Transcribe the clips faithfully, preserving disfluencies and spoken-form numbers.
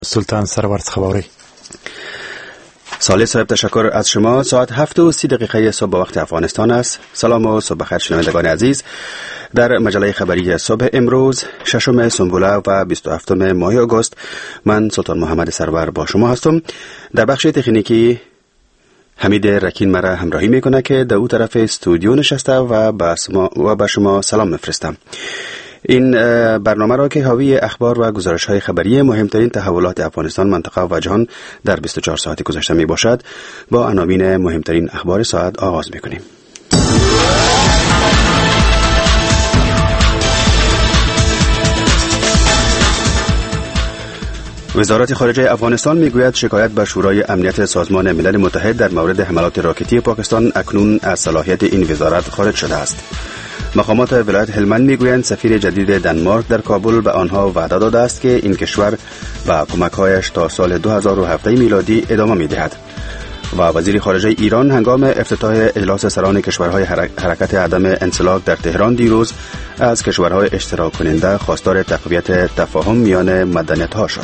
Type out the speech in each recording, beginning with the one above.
سلطان سرورد خبری. صالح صاحب تشکر از شما. ساعت هفت و سی دقیقه صبح وقت افغانستان است. سلام و صبح بخیر شنوندگان عزیز. در مجله خبری صبح امروز ششم سنبوله و بیست و هفتم ماه آگوست من سلطان محمد سرور با شما هستم. در بخش تکنیکی حمید رکین مرا همراهی میکنه که در او طرف استودیو نشسته و با و شما سلام میفرستم. این برنامه را که حاوی اخبار و گزارش های خبری مهمترین تحولات افغانستان، منطقه و جهان در بیست و چهار ساعت گذشته می باشد، با عناوین مهمترین اخبار ساعت آغاز می کنیم. وزارت خارجه افغانستان میگوید شکایت به شورای امنیت سازمان ملل متحد در مورد حملات راکتی پاکستان اکنون از صلاحیت این وزارت خارج شده است. مقامات ولایت هلمند میگویند سفیر جدید دنمارک در کابل به آنها وعده داده است که این کشور با کمک‌هایش تا سال دو هزار و هفت میلادی ادامه می‌دهد. و وزیر خارجه ایران هنگام افتتاح اجلاس سران کشورهای حرکت عدم انسلاک در تهران دیروز از کشورهای اشتراک کننده خواستار تقویت تفاهم میان مدنیت‌ها شد.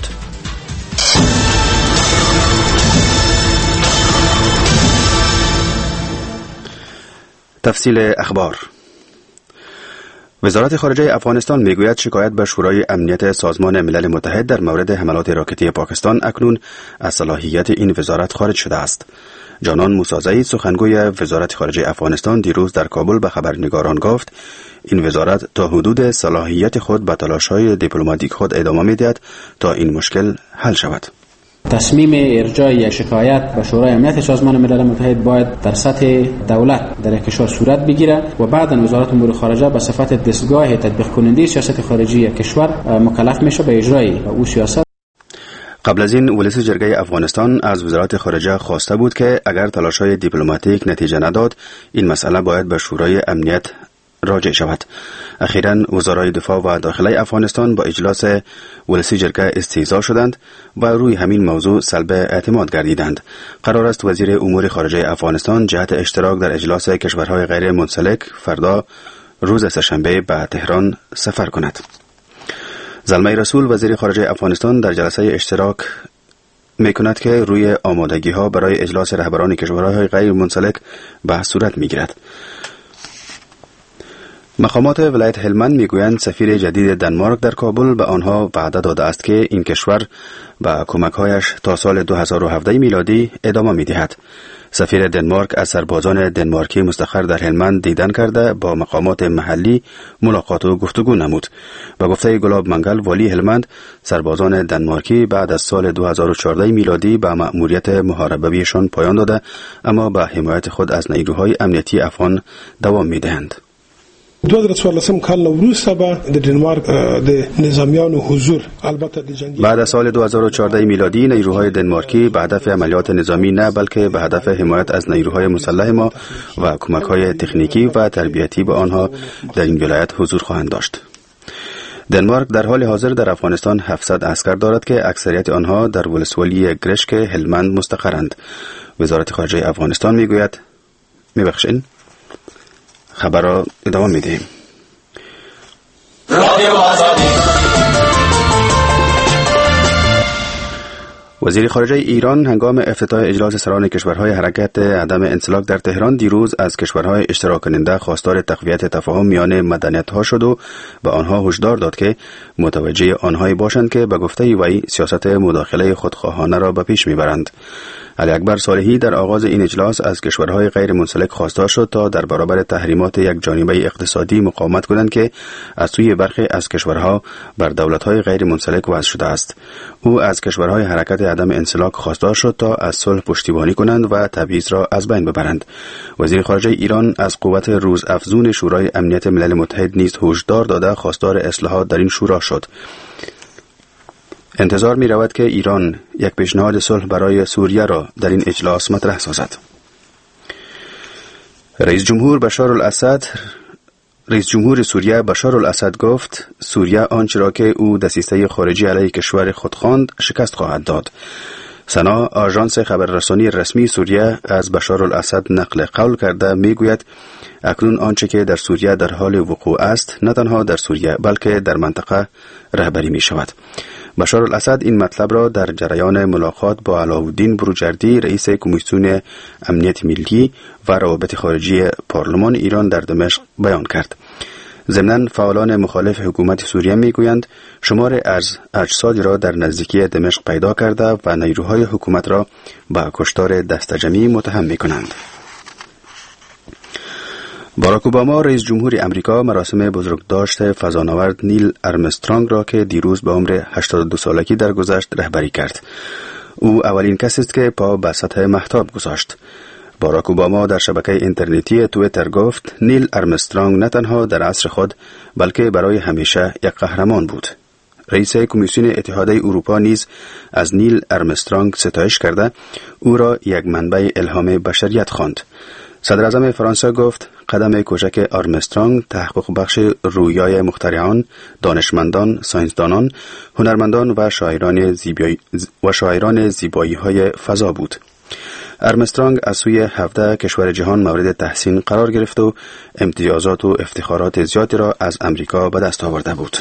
تفصیل اخبار. وزارت خارجه افغانستان میگوید شکایت به شورای امنیت سازمان ملل متحد در مورد حملات راکتی پاکستان اکنون از صلاحیت این وزارت خارج شده است. جانان موسی سخنگوی وزارت خارجه افغانستان دیروز در کابل به خبرنگاران گفت این وزارت تا حدود صلاحیت خود به تلاش‌های دیپلماتیک خود ادامه می‌دهد تا این مشکل حل شود. تصمیم ارجاع یک شکایت به شورای امنیت سازمان ملل متحد باید در سطح دولت در کشور صورت بگیرد و بعد وزارت امور خارجه به صفت دستگاه تطبیق کننده سیاست خارجی کشور مکلف میشه به اجرای او سیاست. قبل از این ولسی جرگه افغانستان از وزارت خارجه خواسته بود که اگر تلاش‌های دیپلماتیک نتیجه نداد این مسئله باید به شورای امنیت راجع شود. اخیراً وزرای دفاع و داخله افغانستان با اجلاس ولسی جرگه استهزا شدند و روی همین موضوع سلب اعتماد گردیدند. قرار است وزیر امور خارجه افغانستان جهت اشتراک در اجلاس کشورهای غیر منسلک فردا روز سه‌شنبه به تهران سفر کند. زلمه رسول وزیر خارجه افغانستان در جلسه اشتراک می کند که روی آمادگی ها برای اجلاس رهبران کشورهای غیر منسلک بحث صورت می گیرد. مقامات ولایت هلمند میگویند سفیر جدید دنمارک در کابل به آنها وعده داده است که این کشور با کمک‌هایش تا سال دو هزار و هفت میلادی ادامه می‌دهد. سفیر دنمارک از سربازان دنمارکی مستقر در هلمند دیدن کرده با مقامات محلی ملاقات و گفتگو نمود. به گفته گلاب منگل والی هلمند، سربازان دنمارکی بعد از سال دو هزار و چهارده میلادی به مأموریت محاربه‌ایشان پایان داده اما به حمایت خود از نیروهای امنیتی افغان دوام می‌دهند. دو هزار و چهارده کال وروسته به د دنمارک د نظامیانو حضور البته د جنگی بعد از سال دو هزار و چهارده میلادی نیروهای دنمارکی به هدف عملیات نظامی نه بلکه به هدف حمایت از نیروهای مسلح ما و کمک‌های تکنیکی و تربیتی به آنها در این ولایت حضور خواهند داشت. دنمارک در حال حاضر در افغانستان هفتصد عسکر دارد که اکثریت آنها در ولسوالی گرشک هلمند مستقرند. وزارت خارجه افغانستان میگوید میبخشید خبر را ادامه میدهیم. وزیر خارجه ایران هنگام افتتاح اجلاس سران کشورهای حرکت عدم انسلاک در تهران دیروز از کشورهای اشتراک کننده خواستار تقویت تفاهم میان مدنیت‌ها شد و به آنها هشدار داد که متوجه آنهایی باشند که به گفته وی سیاست مداخله خودخواهانه را به پیش میبرند. علی اکبر صالحی در آغاز این اجلاس از کشورهای غیر منسلک خواستار شد تا در برابر تحریمات یک جانبه اقتصادی مقاومت کنند که از سوی برخی از کشورها بر دولت‌های غیر منسلک وضع شده است. او از کشورهای حرکت عدم انسلاک خواستار شد تا از صلح پشتیبانی کنند و تبعیض را از بین ببرند. وزیر خارجه ایران از قوت روزافزون شورای امنیت ملل متحد نیز هشدار داده خواستار اصلاحات در این شورا شد. انتظار می رود که ایران یک پیشنهاد صلح برای سوریه را در این اجلاس مطرح سازد. رئیس جمهور بشار الاسد رئیس جمهور سوریه بشار الاسد گفت سوریه آنچه را که او دسیسه خارجی علیه کشور خود خواند شکست خواهد داد. سنا آژانس خبررسانی رسمی سوریه از بشار الاسد نقل قول کرده میگوید اکنون آنچه که در سوریه در حال وقوع است نه تنها در سوریه بلکه در منطقه رهبری می شود. بشار الاسد این مطلب را در جریان ملاقات با علاءالدین بروجردی رئیس کمیسیون امنیت ملی و روابط خارجی پارلمان ایران در دمشق بیان کرد. ضمناً فعالان مخالف حکومت سوریه میگویند شمار از اجسادی را در نزدیکی دمشق پیدا کرده و نیروهای حکومت را به کشتار دستجمعی متهم میکنند. باراک اوباما رئیس جمهور امریکا مراسم بزرگداشت فضانورد نیل ارمسترانگ را که دیروز به عمر هشتاد و دو سالگی درگذشت رهبری کرد. او اولین کسی است که پا به سطح مهتاب گذاشت. باراک اوباما در شبکه اینترنتی توییتر گفت نیل ارمسترانگ نه تنها در عصر خود بلکه برای همیشه یک قهرمان بود. رئیس کمیسیون اتحادیه اروپا نیز از نیل ارمسترانگ ستایش کرده او را یک منبع الهام بشریت خواند. صدر اعظم فرانسه گفت قدم کوچک آرمسترانگ تحقق بخش رویای مخترعان، دانشمندان، ساینسدانان، هنرمندان و شاعران زیبایی و شاعران زیبایی های فضا بود. آرمسترانگ از سوی هفده کشور جهان مورد تحسین قرار گرفت و امتیازات و افتخارات زیادی را از امریکا به دست آورده بود.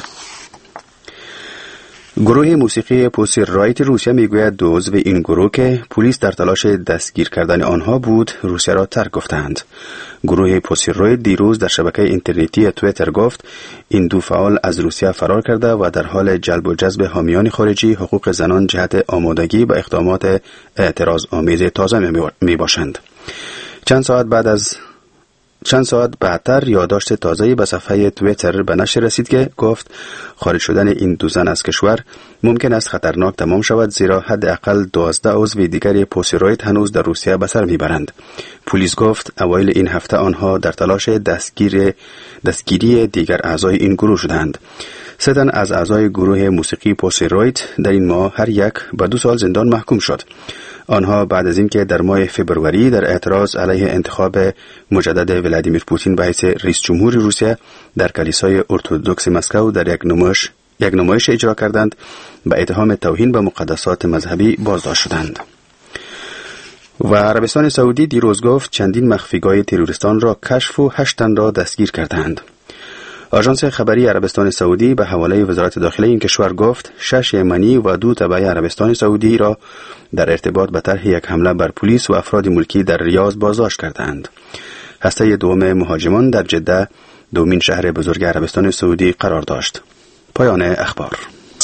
گروه موسیقی پوسی رایت روسیه میگوید دو عضو این گروه که پلیس در تلاش دستگیر کردن آنها بود روسیه را ترک گفتند. گروه پوسی رایت دیروز در شبکه اینترنتی توییتر گفت این دو فعال از روسیه فرار کرده و در حال جلب و جذب حامیان خارجی حقوق زنان جهت آمادگی به اقدامات اعتراض آمیز تازه می باشند. چند ساعت بعد از چند ساعت بعدتر یادداشت تازه‌ای به صفحه توییتر به نشر رسید که گفت خارج شدن این دو زن از کشور ممکن است خطرناک تمام شود زیرا حداقل دوازده عضو دیگر پوسی رایت هنوز در روسیه به سر میبرند. پلیس گفت اوایل این هفته آنها در تلاش دستگیر دستگیری دیگر اعضای این گروه شدند. سه تن از اعضای گروه موسیقی پوسی رایت در این ماه هر یک به دو سال زندان محکوم شد. آنها بعد از اینکه در ماه فوریه در اعتراض علیه انتخاب مجدد ولادیمیر پوتین به حیث رئیس جمهور روسیه در کلیسای ارتدوکس مسکو در یک نمایش یک نمایش اجرا کردند به اتهام توهین به مقدسات مذهبی بازداشت شدند. و عربستان سعودی دیروز گفت چندین مخفیگاه تروریستان را کشف و هشت تن را دستگیر کردند. آژانس خبری عربستان سعودی به حواله وزارت داخلی این کشور گفت شش یمنی و دو تبع عربستان سعودی را در ارتباط به طرح یک حمله بر پلیس و افراد ملکی در ریاض بازداشت کردند. هسته دوم مهاجمان در جده، دومین شهر بزرگ عربستان سعودی قرار داشت. پایان اخبار.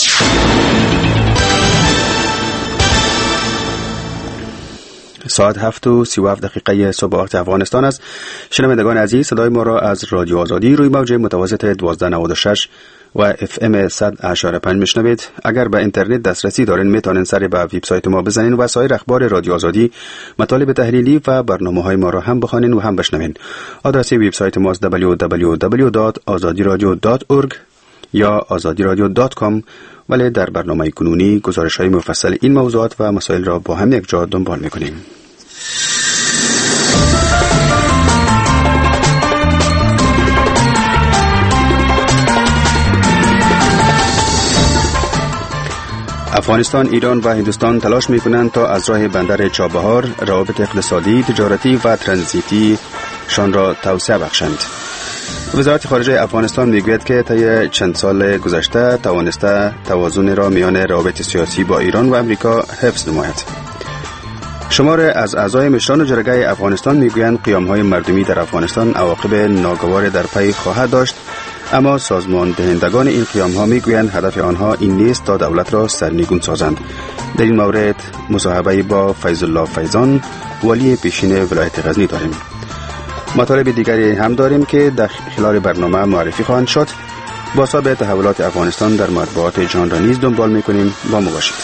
ساعت هفت و سی و هفت دقیقه صبح وقت افغانستان است. شنوندگان عزیز صدای ما را از رادیو آزادی روی موج متوسط دوازده نود و شش و اف ام صد و اشاره پنج میشنوید. اگر به اینترنت دسترسی دارین میتونین سر به وبسایت ما بزنین و سایر اخبار رادیو آزادی، مطالب تحلیلی و برنامه‌های ما را هم بخوانین و هم بشنوین. آدرس وبسایت ما است دبلیو دبلیو دبلیو دات آزادی رادیو دات اورگ یا آزادی رادیو دات کام. ولی در برنامه کنونی گزارش‌های مفصل این موضوعات و مسائل را با هم یک جا دنبال می‌کنیم. افغانستان، ایران و هندوستان تلاش می‌کنند تا از راه بندر چابهار روابط اقتصادی، تجارتی و ترانزیتی شان را توسعه بخشند. وزارت خارجه افغانستان میگوید که طی چند سال گذشته توانسته توازن را میان روابط سیاسی با ایران و امریکا حفظ نماید. شمار از اعضای مشران جرگه افغانستان میگویند قیام‌های مردمی در افغانستان عواقب ناگوار در پی خواهد داشت، اما سازمان دهندگان این قیام‌ها میگویند هدف آنها این نیست تا دولت را سرنگون سازند. در این مورد مصاحبه با فیض الله فیضان، والی پیشین ولایت غزنی داریم. مطالب دیگری هم داریم که در خلال برنامه معرفی خواهند شد. با سابقه تحولات افغانستان در مطبوعات جهان را نیز دنبال می‌کنیم. با ما باشید.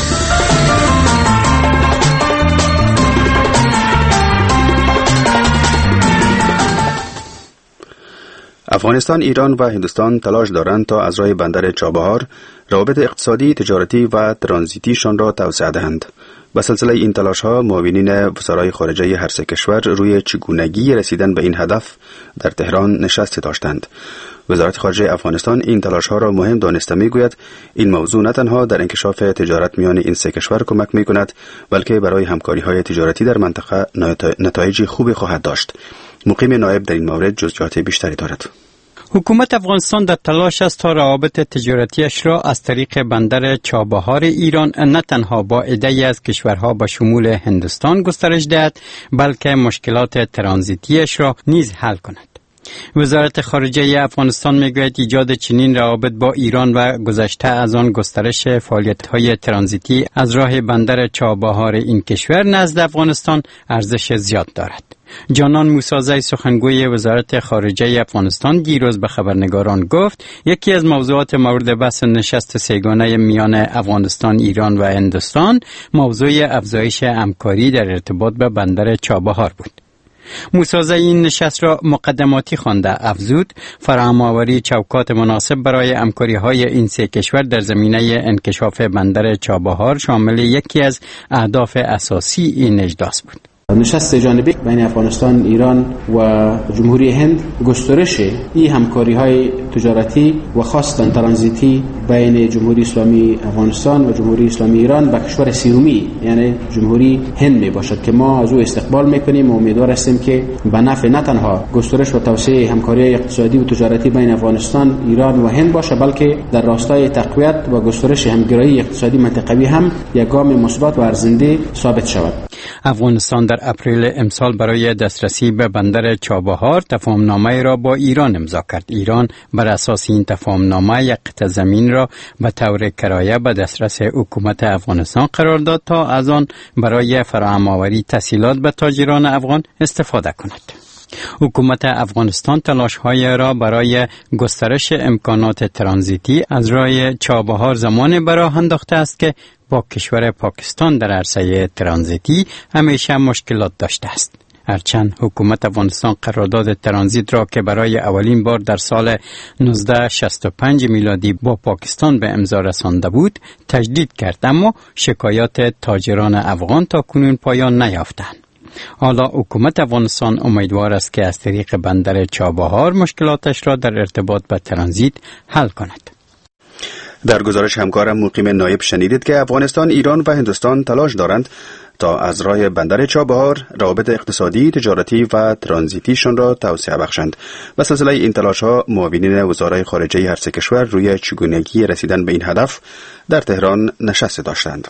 افغانستان، ایران و هندوستان تلاش دارند تا از راه بندر چابهار روابط اقتصادی، تجارتی و ترانزیتیشان را توسعه دهند. به سلسله این تلاش‌ها معاونین وزرای خارجه هر سه کشور روی چگونگی رسیدن به این هدف در تهران نشست داشتند. وزارت خارجه افغانستان این تلاش‌ها را مهم دانسته می‌گوید این موضوع نه تنها در انکشاف تجارت میان این سه کشور کمک می‌کند، بلکه برای همکاری‌های تجارتی در منطقه نتایج خوبی خواهد داشت. مقیم نایب در این مورد جزئیات بیشتری دارد. حکومت افغانستان در تلاش است تا روابط تجارتیش را از طریق بندر چابهار ایران نه تنها با عده‌ای از کشورها به شمول هندوستان گسترش دهد، بلکه مشکلات ترانزیتیش را نیز حل کند. وزارت خارجه افغانستان میگوید ایجاد چنین روابط با ایران و گذشته از آن گسترش فعالیت‌های ترانزیتی از راه بندر چابهار این کشور نزد افغانستان ارزش زیاد دارد. جانان موسازی سخنگوی وزارت خارجه افغانستان دیروز به خبرنگاران گفت یکی از موضوعات مورد بحث نشست سه‌گانه میان افغانستان، ایران و هندوستان موضوع افزایش همکاری در ارتباط به بندر چابهار بود. موسازی این نشست را مقدماتی خوانده افزود فراهم‌آوری چوکات مناسب برای همکاری‌های این سه کشور در زمینه انکشاف بندر چابهار شامل یکی از اهداف اساسی این اجلاس بود. نشست جانبی بین افغانستان، ایران و جمهوری هند گسترش این همکاری‌های تجارتی و خاصتاً ترانزیتی بین جمهوری اسلامی افغانستان و جمهوری اسلامی ایران به کشور سومی یعنی جمهوری هند می باشد که ما از او استقبال میکنیم و امیدوار هستیم که به نفع نه تنها گسترش و توسعه همکاری اقتصادی و تجارتی بین افغانستان، ایران و هند باشه، بلکه در راستای تقویت و گسترش همگرایی اقتصادی منطقوی هم یک گام مثبت و ارزنده ثابت شود. افغانستان در اپریل امسال برای دسترسی به بندر چابهار تفاهمنامه را با ایران امضا کرد. ایران بر اساس این تفاهمنامه یک قطعه زمین را به طور کرایه به دسترس حکومت افغانستان قرار داد تا از آن برای فراهم‌آوری تسهیلات به تاجران افغان استفاده کند. حکومت افغانستان تلاش‌های را برای گسترش امکانات ترانزیتی از راه چابهار زمان براه انداخته است که با کشور پاکستان در عرصه ترانزیتی همیشه مشکلات داشته است. هرچند حکومت افغانستان قرارداد ترانزیت را که برای اولین بار در سال نوزده شصت و پنج میلادی با پاکستان به امضا رسانده بود، تجدید کرد، اما شکایات تاجران افغان تا کنون پایان نیافتند. حالا حکومت افغانستان امیدوار است که از طریق بندر چابهار مشکلاتش را در ارتباط به ترانزیت حل کند. در گزارش همکارم مقیم نایب شنیدید که افغانستان، ایران و هندوستان تلاش دارند تا از راه بندر چابهار روابط اقتصادی، تجارتی و ترانزیتیشان را توسعه بخشند. به سلسله این تلاش‌ها معاونین وزرای خارجه هر سه کشور روی چگونگی رسیدن به این هدف در تهران نشست داشتند.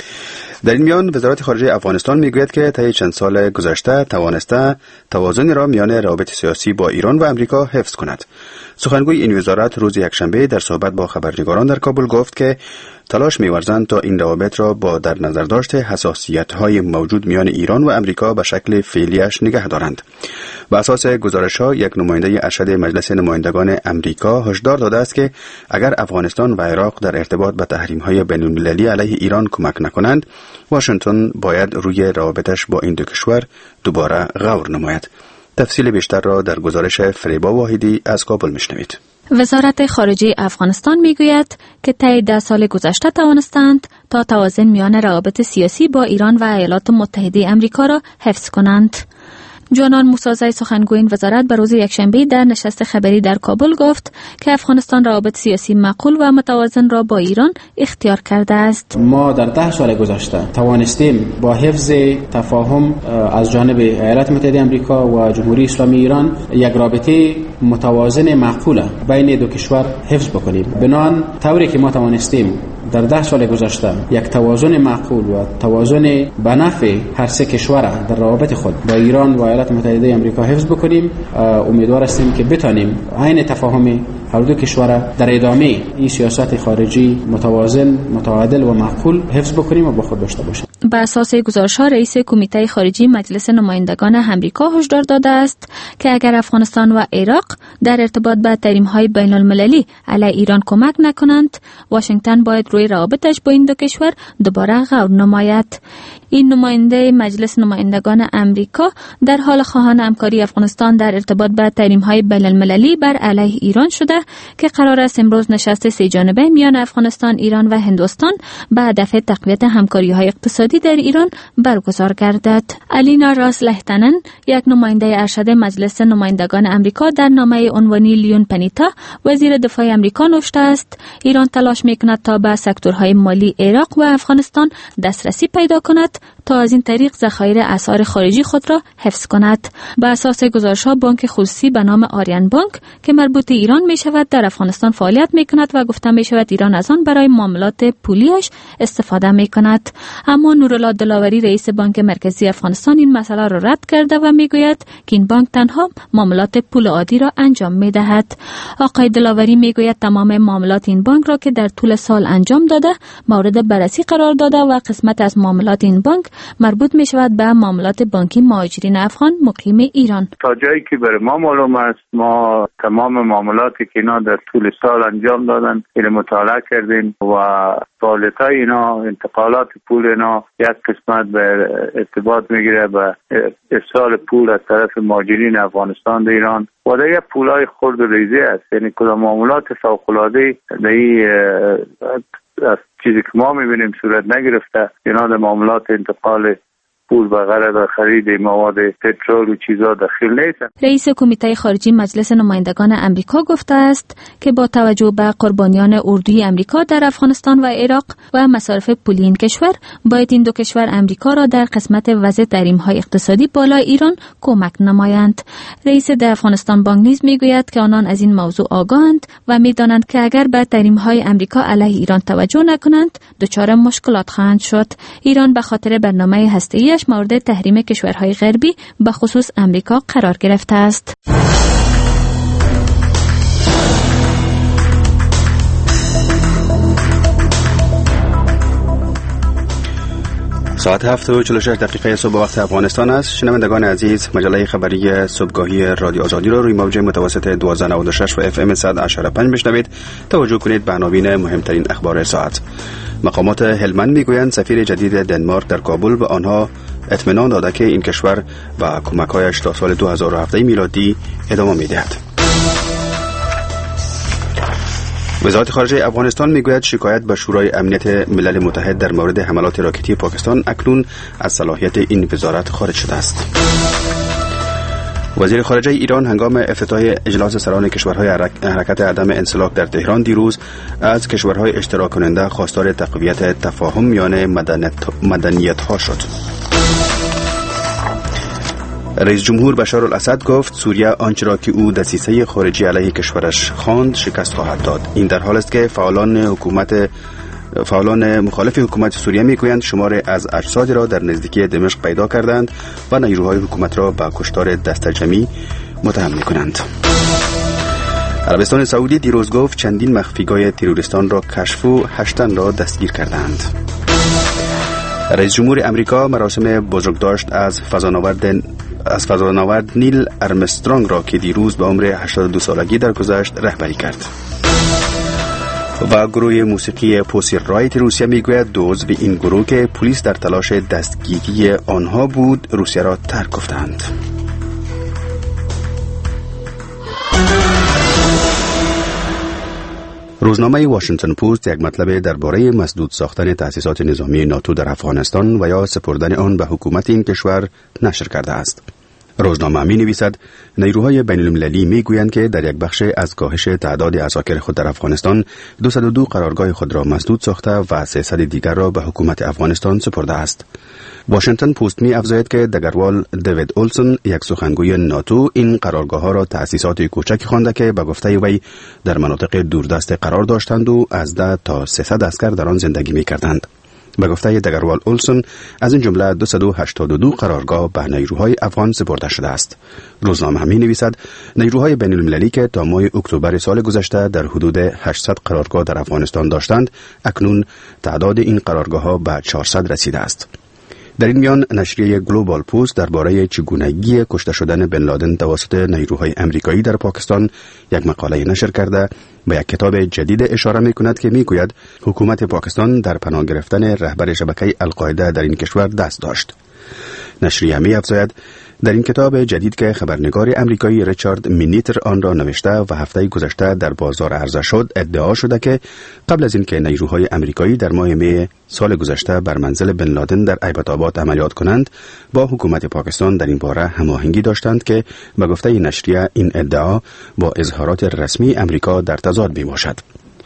در این میان وزارت خارجه افغانستان میگوید که طی چند سال گذشته توانسته توازن را میان روابط سیاسی با ایران و امریکا حفظ کند. سخنگوی این وزارت روز یکشنبه در صحبت با خبرنگاران در کابل گفت که تلاش می‌ورزند تا این روابط را با در نظر داشت حساسیت‌های موجود میان ایران و امریکا به شکل فعلیش نگه دارند. بر اساس گزارش‌ها یک نماینده ارشد مجلس نمایندگان امریکا هشدار داده است که اگر افغانستان و عراق در ارتباط به تحریم‌های بین‌المللی علیه ایران کمک نکنند، واشنگتن باید روی روابطش با این دو کشور دوباره غور نماید. تفصیل بیشتر را در گزارش فریبا واحدی از کابل میشنوید. وزارت خارجه افغانستان میگوید که طی ده سال گذشته توانستند تا توازن میان روابط سیاسی با ایران و ایالات متحده امریکا را حفظ کنند. جانان موسازی سخنگوی این وزارت به روز یکشنبه در نشست خبری در کابل گفت که افغانستان روابط سیاسی معقول و متوازن را با ایران اختیار کرده است. ما در ده سال گذشته توانستیم با حفظ تفاهم از جانب ایالات متحده آمریکا و جمهوری اسلامی ایران یک رابطه متوازن معقول بین دو کشور حفظ بکنیم. بنان طوری که ما توانستیم در ده سال گذشته یک توازن معقول و توازن به نفع هر سه کشور در روابط خود با ایران و ایالات متحده آمریکا حفظ بکنیم، امیدوار هستیم که بتانیم عین تفاهم هر دو کشور در ادامه این سیاست خارجی متوازن، متعادل و معقول حفظ بکنیم و با خود داشته باشیم. بر اساس گزارش‌ها رئیس کمیته خارجی مجلس نمایندگان آمریکا هشدار داده است که اگر افغانستان و عراق در ارتباط با تحریم‌های بین‌المللی علیه ایران کمک نکنند، واشنگتن باید روی روابطش با این دو کشور دوباره غور نماید. این نماینده مجلس نمایندگان آمریکا در حال خواهان همکاری افغانستان در ارتباط با تحریم‌های بین‌المللی بر علیه ایران شده که قرار است امروز نشست سه جانبه میان افغانستان، ایران و هندوستان به هدف تقویت همکاری‌های اقتصادی در ایران برگزار گردد. الینا راس لهتنن، یک نماینده ارشد مجلس نمایندگان آمریکا، در نامه عنوانی لیون پنیتا وزیر دفاع آمریکا نوشته است ایران تلاش می‌کند تا به سکتورهای مالی عراق و افغانستان دسترسی پیدا کند است تا از این طریق ذخایر اسعار خارجی خود را حفظ کند. به اساس گزارش‌ها بانک خصوصی به نام آریان بانک که مربوط ایران می شود در افغانستان فعالیت می کند و گفته می شود ایران از آن برای معاملات پولیش استفاده می کند. اما نورالله دلاوری رئیس بانک مرکزی افغانستان این مسئله را رد کرده و می گوید که این بانک تنها معاملات پول عادی را انجام می دهد. آقای دلاوری می گوید تمام معاملات این بانک را که در طول سال انجام داده مورد بررسی قرار داده و قسمت از معاملات این بانک مربوط می شود به معاملات بانکی مهاجرین افغان مقیم ایران. تا جایی که برای ما معلوم است ما تمام معاملاتی که اینا در طول سال انجام دادن این مطالعه کردیم و فعالیت‌های اینا، انتقالات پول اینا یک قسمت به ارتباط میگیره به ارسال پول از طرف مهاجرین افغانستان در ایران و دیگه پولای خرد و ریزی است. یعنی کدام معاملات فوق‌العاده در از چیزی که ما میبینیم صورت نگرفته. اینا در معاملات انتقال پول و غرض خرید مواد پترول و چیزا داخل نیستند. رئیس کمیته خارجی مجلس نمایندگان امریکا گفته است که با توجه به قربانیان اردوی امریکا در افغانستان و عراق و مصارف پولی این کشور باید این دو کشور امریکا را در قسمت وضع تحریم‌های اقتصادی بالای ایران کمک نمایند. رئیس در افغانستان بانک نیز میگوید که آنان از این موضوع آگاهند و میدانند که اگر به تحریم‌های امریکا علیه ایران توجه نکنند دچار مشکلات خواهند شد. ایران به خاطر برنامه هسته‌ای مورد تحریم کشورهای غربی به خصوص امریکا قرار گرفته است. ساعت هفت و چهل و شش دقیقه صبح وقت افغانستان است. شنوندگان عزیز، مجله خبری صبحگاهی رادیو آزادی را روی موج متوسط دوازده نود و شش و اف ام صد و هشتاد و پنج بشنوید. توجه کنید به عناوین مهمترین اخبار ساعت. مقامات هلمند میگویند سفیر جدید دنمارک در کابل به آنها اطمینان داده که این کشور و کمک‌هایش تا سال دو هزار و هفده میلادی ادامه می‌دهد. وزارت خارجه افغانستان میگوید شکایت به شورای امنیت ملل متحد در مورد حملات راکتی پاکستان اکنون از صلاحیت این وزارت خارج شده است. وزیر خارجه ایران هنگام افتتاح اجلاس سران کشورهای حرکت عدم انسلاک در تهران دیروز از کشورهای اشتراک کننده خواستار تقویت تفاهم میان مدنیت ها شد. رئیس جمهور بشار الاسد گفت سوریه آنچه را که او دسیسه خارجی علیه کشورش خواند شکست خواهد داد. این در حالی است که فعالان حکومت فعالان مخالف حکومت سوریه میگویند شمار از اجسادی را در نزدیکی دمشق پیدا کردند و نیروهای حکومت را به کشتار دستجمعی متهم میکنند. عربستان سعودی دیروز گفت چندین مخفیگاه تروریستان را کشف و هشتن را دستگیر کردند. رئیس جمهور امریکا مراسم بزرگداشت از فضانورد از فضانورد نیل ارمسترانگ را که دیروز به عمر هشتاد و دو سالگی درگذشت رهبری کرد. و گروه موسیقی پوسی رایت روسیه میگوید دو عضو این گروه که پلیس در تلاش دستگیری آنها بود روسیه را ترک گفتند. روزنامه واشنگتن پست یک مطلب درباره مسدود ساختن تأسیسات نظامی ناتو در افغانستان و یا سپردن آن به حکومت این کشور نشر کرده است. روزنامه می نویسد نیروهای بین المللی می گویند که در یک بخش از کاهش تعداد عساکر خود در افغانستان دویست و دو قرارگاه خود را مسدود ساخته و سیصد دیگر را به حکومت افغانستان سپرده است. واشنگتن پست می افزاید که دگروال دیوید اولسون یک سخنگوی ناتو این قرارگاه ها را تأسیسات کوچک خوانده که به گفته وی در مناطق دوردست قرار داشتند و از ده تا سیصد عسکر در آن زندگی می کردند. به گفته دگروال اولسون از این جمله دویست و هشتاد و دو قرارگاه به نیروهای افغان سپرده شده است. روزنامه می نویسد نیروهای بین المللی که تا ماه اکتبر سال گذشته در حدود هشتصد قرارگاه در افغانستان داشتند اکنون تعداد این قرارگاه ها به چهارصد رسیده است. در این میان نشریه گلوبال پوست درباره چگونگی کشته شدن بن لادن توسط نیروهای امریکایی در پاکستان یک مقاله نشر کرده به یک کتاب جدید اشاره می‌کند که می‌گوید حکومت پاکستان در پناه گرفتن رهبر شبکه القاعده در این کشور دست داشت. نشریه می‌افزاید در این کتاب جدید که خبرنگار امریکایی ریچارد مینیتر آن را نوشته و هفته گذشته در بازار عرضه شد ادعا شده که قبل از اینکه نیروهای امریکایی در ماه می سال گذشته بر منزل بن لادن در ایبت آباد عملیات کنند با حکومت پاکستان در این باره هماهنگی داشتند که به گفته نشریه این ادعا با اظهارات رسمی امریکا در تضاد می باشد.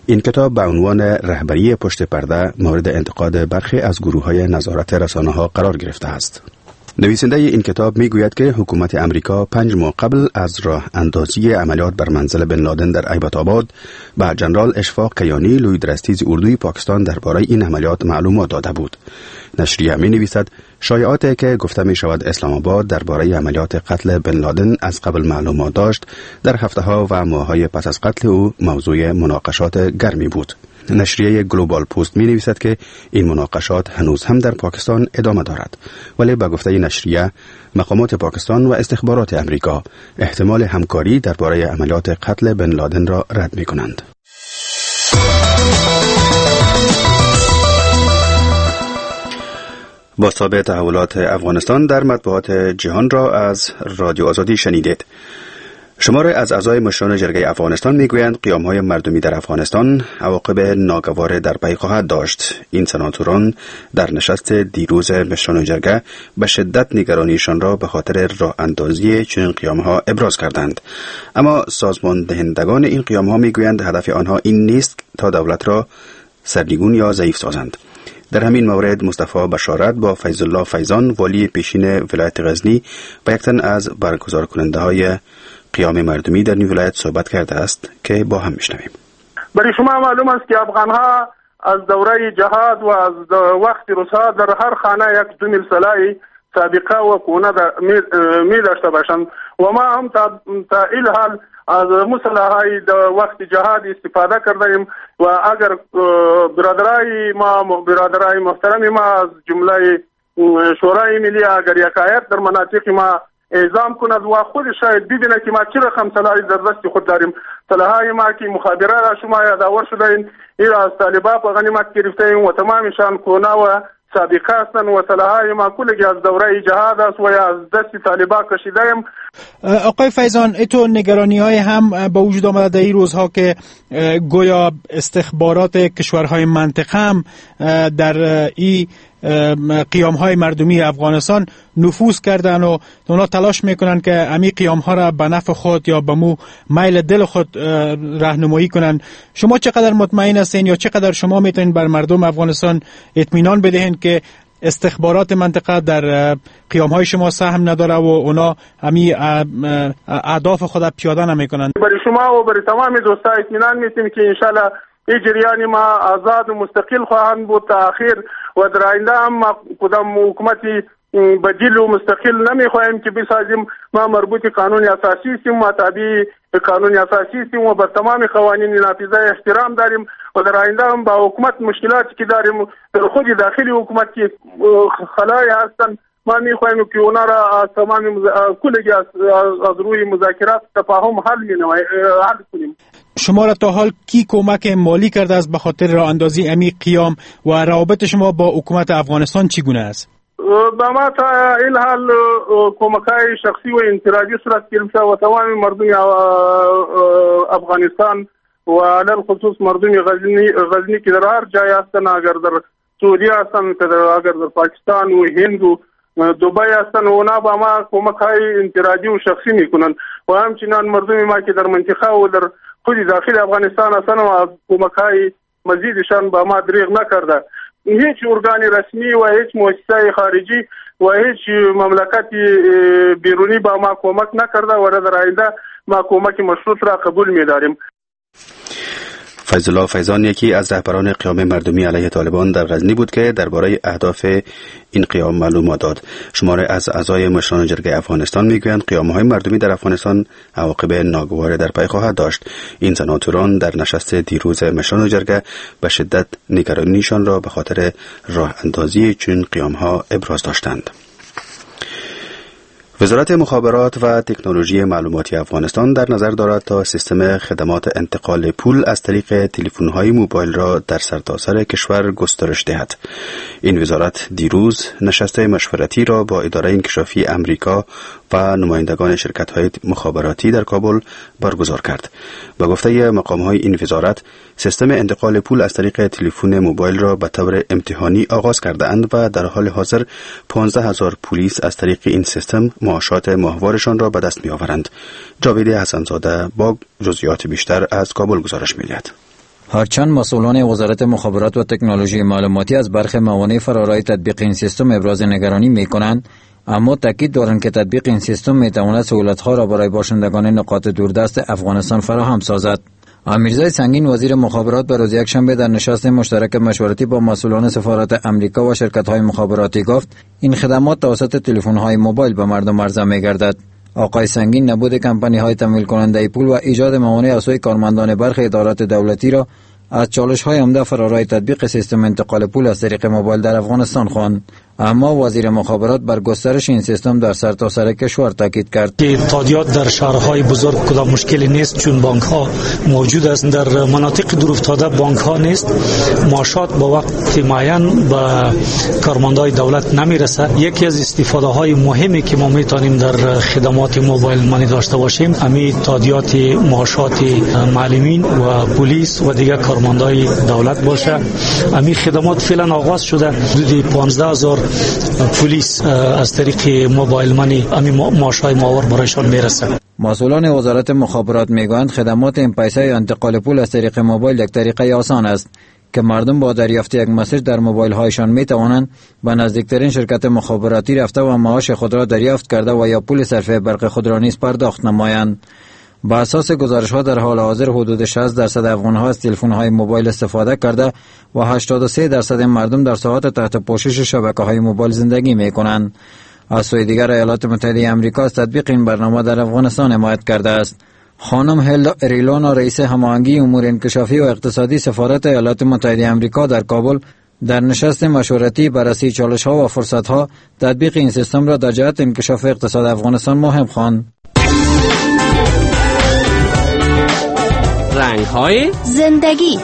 این کتاب به عنوان رهبری پشت پرده مورد انتقاد برخی از گروه‌های نظارت رسانه‌ها قرار گرفته است. نویسنده این کتاب میگوید که حکومت امریکا پنج ماه قبل از راه اندازی عملیات بر منزل بن لادن در ایبت آباد به جنرال اشفاق کیانی لوی درستیز اردوی پاکستان درباره این عملیات معلومات داده بود. نشریه می نویسد شایعاتی که گفته می شود اسلام آباد درباره عملیات قتل بن لادن از قبل معلومات داشت در هفته ها و ماه های پس از قتل او موضوع مناقشات گرمی بود. نشریه گلوبال پوست می نویسد که این مناقشات هنوز هم در پاکستان ادامه دارد، ولی به گفته نشریه مقامات پاکستان و استخبارات امریکا احتمال همکاری درباره عملیات قتل بن لادن را رد می کنند. بازتاب تحولات افغانستان در مطبوعات جهان را از رادیو آزادی شنیدید. شماره از اعضای مشران جرگه افغانستان میگویند قیام‌های مردمی در افغانستان عواقب ناگوار در پی خواهد داشت. این سناتوران در نشست دیروز مشران جرگه به شدت نگرانیشان را به خاطر راه اندازی چنین قیام‌ها ابراز کردند. اما سازمان دهندگان این قیام‌ها میگویند هدف آنها این نیست تا دولت را سرنگون یا ضعیف سازند. در همین مورد مصطفی بشارت با فیض الله فیضان والی پیشین ولایت غزنی و یک تن از برگزار کننده های قیام مردمی در این ولایت صحبت کرده است که با هم میشنویم. برای شما معلوم است که افغانها از دوره جهاد و از وقت روسا در هر خانه یک دو میل سلاحی سابقه و کونه می داشته باشند و ما هم تا, تا این حال از مسلحهای وقت جهاد استفاده کردیم و اگر برادرای ما برادرای محترم ما از جمله شورای ملی اگر یکایت در مناطق ما اعزام کند و خود شاید ببینه که ما چه رقم سلاحی در دست خود داریم. سلاحهای ما که مخابره را شما یادآور شدین این از طالبان په غنیمت گرفته ایم و تمامشان کونه و سابقه هستند و سلاحهای ما کلگی از دوره جهاد است و از دست طالبان کشیده ایم. آقای فیضان، ایتو نگرانی های هم با وجود آمده در این روزها که گویا استخبارات کشورهای منطقه هم در این قیام های مردمی افغانستان نفوذ کردن و اونا تلاش میکنن که امی قیام ها را به نفع خود یا به مو میل دل خود راهنمایی کنن. شما چقدر مطمئن هستین یا چقدر شما میتونین بر مردم افغانستان اطمینان بدهین که استخبارات منطقه در قیام های شما سهم نداره و اونا همی اهداف خود پیاده نمیکنن؟ برای شما و برای تمام دوستا اطمینان میتیم که انشالله این جریان ما آزاد و مستقل خواهند بود تا آخر و در آینده هم کدام حکومتی بدیل و مستقل نمیخواهیم که بسازیم. ما مربوط قانون اساسی هستیم و تابع قانون اساسی هستیم و بر تمام قوانین نافذه احترام داریم و در آینده هم با حکومت مشکلاتی که داریم در خود داخلی حکومت که خلای هستن ما میخواهیم که اونا را از تمام کلگی از, از روی مذاکرات تفاهم حل حل کنیم. شما را تا حال کی کمک مالی کرده است به خاطر راه اندازی امی قیام و روابط شما با حکومت افغانستان چگونه است؟ با ما تا این حال کمک‌های شخصی و انفرادی صورت گرفته و تمام مردم افغانستان و علل خصوص مردم غزنی غزنی که در هر جای هستن، اگر در سعودی هستن، اگر در پاکستان و هند و دبی هستن، اونا با ما کمک‌های انفرادی و شخصی میکنن و همچنان مردم ما که در منطقه و در خود داخل افغانستان هستن و کمک‌های مزیدشان با ما دریغ نکرده. هیچ ارگان رسمی و هیچ مؤسسه خارجی و هیچ مملکت بیرونی با ما کمک نکرده و در آینده ما کمک مشروط را قبول می‌داریم. فیض الله فیضان یکی از رهبران قیام مردمی علیه طالبان در غزنی بود که درباره اهداف این قیام معلومات داد. شماره از اعضای مشران جرگه افغانستان میگویند قیام‌های مردمی در افغانستان عواقب ناگوار در پی خواهد داشت. این سناتوران در نشست دیروز مشران جرگه به شدت نگرانیشان را به خاطر راه اندازی چنین قیام‌ها ابراز داشتند. وزارت مخابرات و تکنولوژی معلوماتی افغانستان در نظر دارد تا سیستم خدمات انتقال پول از طریق تلفن‌های موبایل را در سرتاسر کشور گسترش دهد. این وزارت دیروز نشست مشورتی را با اداره انکشافی امریکا و نمایندگان شرکت‌های مخابراتی در کابل برگزار کرد. با گفته مقام‌های این وزارت، سیستم انتقال پول از طریق تلفن موبایل را به طور امتحانی آغاز کرده‌اند و در حال حاضر پانزده هزار پلیس از طریق این سیستم معاشات ماهوارشان را به دست می‌آورند. جاوید حسن‌زاده با جزئیات بیشتر از کابل گزارش می‌دهد. هرچند مسئولان وزارت مخابرات و تکنولوژی معلوماتی از برخی موانع فرارای تطبیق این سیستم ابراز نگرانی می‌کنند، اما تاکید دارند که تطبیق این سیستم می‌تواند سهولت‌ها را برای باشندگان نقاط دوردست افغانستان فراهم سازد. امیرزای سنگین وزیر مخابرات به روز یکشنبه در نشست مشترک مشورتی با مسئولان سفارت امریکا و شرکت‌های مخابراتی گفت این خدمات توسط تلفن‌های موبایل به مردم عرضه می‌گردد. آقای سنگین نبود کمپانی‌های تمویل کننده پول و ایجاد موانع از سوی کارمندان برخی ادارات دولتی را از چالش‌های عمده فرارای تطبیق سیستم انتقال پول از طریق موبایل در افغانستان خواند. اما وزیر مخابرات بر گسترش این سیستم در سرتاسر کشور تاکید کرد که تادیات در شهرهای بزرگ کدام مشکلی نیست، چون بانک ها موجود است. در مناطق دورافتاده بانک ها نیست، معاشات با وقت معین به کارمندای دولت نمیرسه. یکی از استفاده های مهمی که ما میتونیم در خدمات موبایل مانی داشته باشیم امی تادیات معاشات معلمین و پلیس و دیگر کارمندای دولت باشه. امی خدمات فعلا آغاز شده. حدود پانزده هزار پلیس از طریق موبایل مانی امی معاشای ماور برایشان میرسه. مسئولان وزارت مخابرات میگویند خدمات این پیسه انتقال پول از طریق موبایل یک طریقه آسان است که مردم با دریافت یک مسیج در موبایل هایشان می توانند به نزدیکترین شرکت مخابراتی رفته و معاش خود را دریافت کرده و یا پول صرفه برق خود را نیز پرداخت نمایند. با اساس گزارش ها در حال حاضر حدود شصت درصد افغان ها از تلفن های موبایل استفاده کرده و هشتاد و سه درصد مردم در ساعات تحت پوشش شبکه های موبایل زندگی می کنند. از سوی دیگر ایالات متحده آمریکا از تطبیق این برنامه در افغانستان حمایت کرده است. خانم هیلدا اریلونا رئیس هماهنگی امور انکشافی و اقتصادی سفارت ایالات متحده آمریکا در کابل در نشست مشورتی بررسی چالش ها و فرصت ها تطبیق این سیستم را در جهت انکشاف اقتصاد افغانستان مهم خواند. رنگ های زندگی.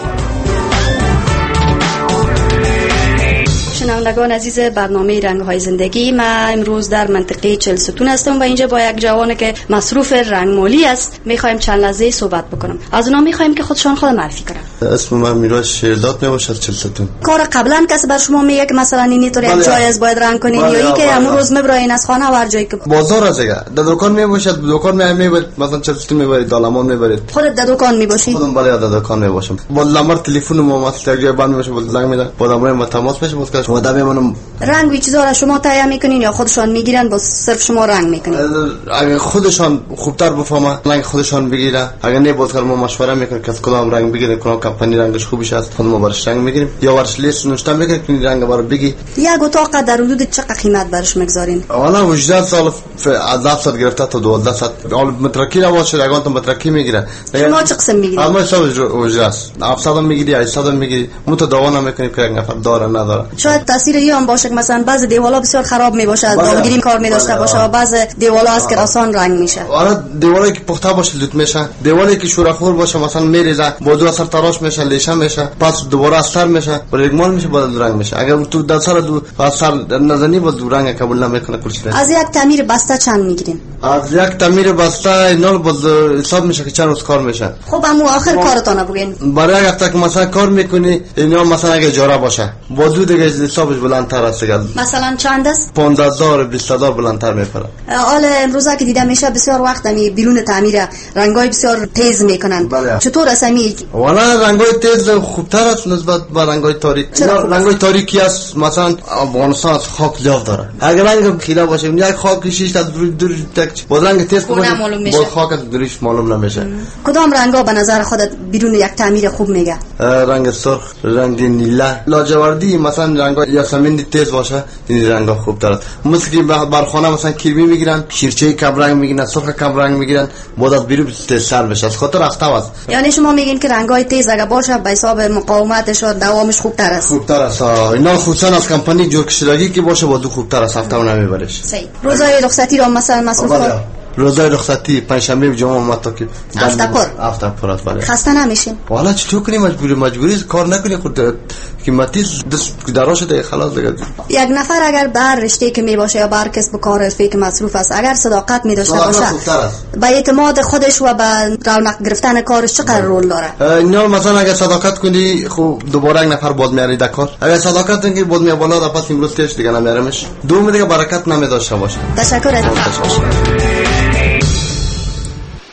شنوندگان عزیز برنامه رنگ های زندگی، ما امروز در منطقه چهلستون هستم و اینجا با یک جوان که مصروف رنگمالی است میخوایم چند لحظه صحبت بکنم. از اونا میخوایم که خودشان خود معرفی کنن. اسم من میراج شیرداد میباشد چهلستون. کار قبلا کسی بر شما میگه که مثلا اینی طور یک جای از باید رنگ کنین یا اینکه امروز میبراین از خانه و هر جایی که بازار از دیگه در دکان میباشد، دکان می میبرید، مثلا چهلستون میبرید، دالمان میبرید. خودت در دکان میباشی؟ خودم بله در دکان میباشم. با نمبر تلفن ما مثلا جای بند میشه، با زنگ میدن، با نمبر ما تماس میشه، باز شما دم منم رنگ و چیزا را شما تهیه میکنین یا خودشان میگیرن با صرف شما رنگ میکنین؟ اگه خودشان خوبتر بفهمه رنگ خودشان بگیره، اگه نه باز ما مشوره میکنیم که از کدام رنگ بگیریم، کدام کمپانی رنگش خوبش است خود ما برش رنگ میگیریم یا ورش لیست نوشته میکنیم که این رنگ برای بگی. یک اتاق در حدود چقدر قیمت برش میگذارین؟ والا هجده سال از هفتصد گرفته تا دوازده صد اول مترکی رو باشه، اگه تا مترکی میگیره. شما چه قسم میگیرید؟ اما حساب اجره است. هفتصد میگیری، هشتصد میگیری، متداوم میکنیم که یک نفر داره نداره. شاید تاثیر یه هم باشه که مثلا بعضی دیوالا بسیار خراب میباشه، دامگیری کار میداشته باشه و بعضی دیوالا هست که آسان رنگ میشه. والا دیوالی که پخته باشه لوت میشه، دیوالی که شورخور باشه مثلا میریزه، با دو اثر تراش میشه، لیشه میشه، پس دوباره اثر میشه، برگمان میشه، بعد رنگ میشه. اگر تو در سر دو اثر نزنی با دو رنگ قبول نمیکنه کلش. از یک تعمیر بسته چند میگیرین؟ از یک تعمیر بسته نال باز حساب میشه که چند روز کار میشه. خب اما آخر کارتون بگین. برای یک هفته که مثلا کار میکنی، اینا مثلا اگه اجاره باشه، با دو دیگه حسابش بلندتر است. مثلا چند است؟ پانزده هزار بیست هزار بلندتر میپره. حالا امروزه که دیده میشه بسیار وقت می بیرون تعمیر رنگای بسیار تیز میکنن. بله. چطور است می؟ والا رنگای تیز خوبتر است نسبت به رنگای تاریک. رنگای تاریکی است مثلا افغانستان از خاک زیاد داره. اگر رنگ خیره باشه یک خاک شیش از دور دور تک با رنگ تیز باشه با خاک از دورش معلوم نمیشه. کدام رنگا به نظر خودت بیرون یک تعمیر خوب میگه؟ رنگ سرخ، رنگ نیله، لاجوردی، مثلا رنگای یاسمین تیز باشه این رنگا خوبتر است. مثل که بر خانه مثلا کرمی میگیرن، شیرچه کم رنگ میگیرن، سرخ کم رنگ میگیرن، بعد از بیرون سر بشه از خاطر رفته است. یعنی شما میگین که رنگای تیز اگه باشه به حساب مقاومتش و دوامش خوبتر است. خوبتر است. اینا خصوصا از کمپانی جور کشیدگی که باشه با دو خوبتر است، هفته نمیبرش. صحیح. روزای رخصتی رو مثلا مصروف روزای رخصتی پنجشنبه جمعه ماتا که هفته پر هفته پر است. بله. خسته نمیشین؟ والا چطور کنی مجبوری مجبوری کار نکنی خود قیمتی دست دراش ده خلاص دیگه. یک نفر اگر به هر رشته که می باشه یا به هر کسب و کار حرفه‌ای که مصروف است اگر صداقت می داشته باشه به اعتماد خودش و به رونق گرفتن کارش چقدر رول داره؟ اینا مثلا اگر صداقت کنی خب دوباره یک نفر باز میاری در کار. اگر صداقت نگی باز می بالا پس امروز کش دیگه نمیارمش. دوم دیگه برکت نمی داشته باشه. تشکر.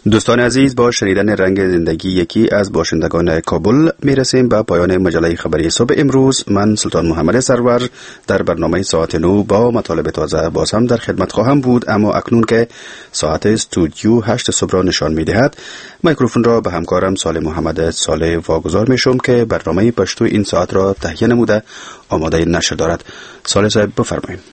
دوستان عزیز، با شنیدن رنگ زندگی یکی از باشندگان کابل میرسیم به پایان مجله خبری صبح امروز. من سلطان محمد سرور در برنامه ساعت نو با مطالب تازه باز هم در خدمت خواهم بود، اما اکنون که ساعت استودیو هشت صبح را نشان میدهد، میکروفون را به همکارم صالح محمد صالح واگذار میشم که برنامه پشتو این ساعت را تهیه نموده آماده نشر دارد. صالح صاحب بفرمایید.